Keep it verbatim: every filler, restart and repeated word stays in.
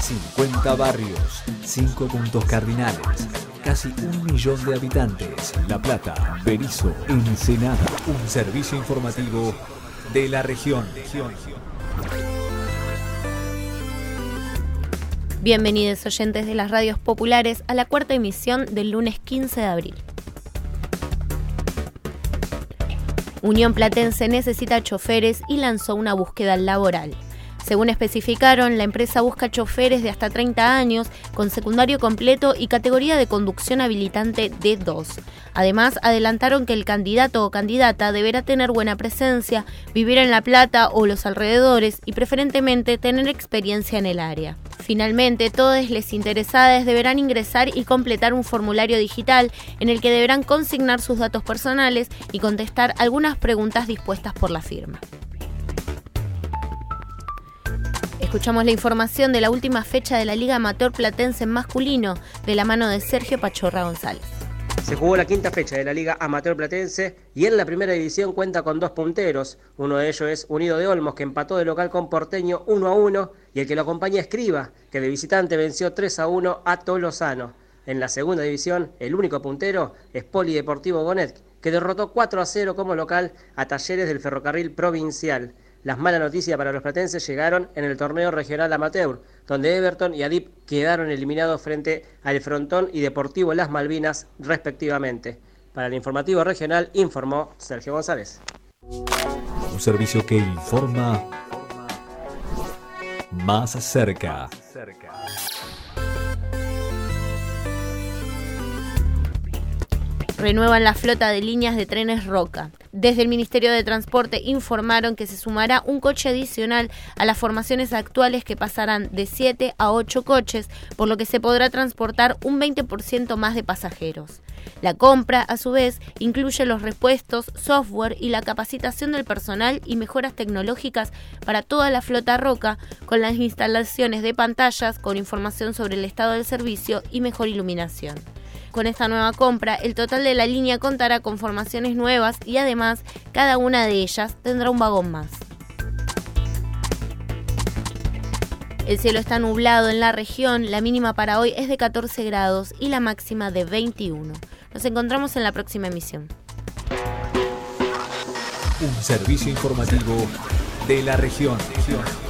cincuenta barrios, cinco puntos cardinales, casi un millón de habitantes. La Plata, Berisso, Ensenada. Un servicio informativo de la región. Bienvenidos oyentes de las radios populares a la cuarta emisión del lunes quince de abril. Unión Platense necesita choferes y lanzó una búsqueda laboral. Según especificaron, la empresa busca choferes de hasta treinta años, con secundario completo y categoría de conducción habilitante D dos. Además, adelantaron que el candidato o candidata deberá tener buena presencia, vivir en La Plata o los alrededores y preferentemente tener experiencia en el área. Finalmente, todos los interesados deberán ingresar y completar un formulario digital en el que deberán consignar sus datos personales y contestar algunas preguntas dispuestas por la firma. Escuchamos la información de la última fecha de la Liga Amateur Platense en masculino, de la mano de Sergio Pachorra González. Se jugó la quinta fecha de la Liga Amateur Platense y en la primera división cuenta con dos punteros. Uno de ellos es Unido de Olmos, que empató de local con Porteño uno a uno, y el que lo acompaña Escriba, que de visitante venció tres a uno a Tolosano. En la segunda división, el único puntero es Polideportivo Gonet, que derrotó cuatro a cero como local a Talleres del Ferrocarril Provincial. Las malas noticias para los platenses llegaron en el torneo regional amateur, donde Everton y Adip quedaron eliminados frente al Frontón y Deportivo Las Malvinas, respectivamente. Para el informativo regional, informó Sergio González. Un servicio que informa más cerca. Renuevan la flota de líneas de trenes Roca. Desde el Ministerio de Transporte informaron que se sumará un coche adicional a las formaciones actuales, que pasarán de siete a ocho coches, por lo que se podrá transportar un veinte por ciento más de pasajeros. La compra, a su vez, incluye los repuestos, software y la capacitación del personal y mejoras tecnológicas para toda la flota Roca, con las instalaciones de pantallas con información sobre el estado del servicio y mejor iluminación. Con esta nueva compra, el total de la línea contará con formaciones nuevas y además cada una de ellas tendrá un vagón más. El cielo está nublado en la región, la mínima para hoy es de catorce grados y la máxima de veintiuno. Nos encontramos en la próxima emisión. Un servicio informativo de la región.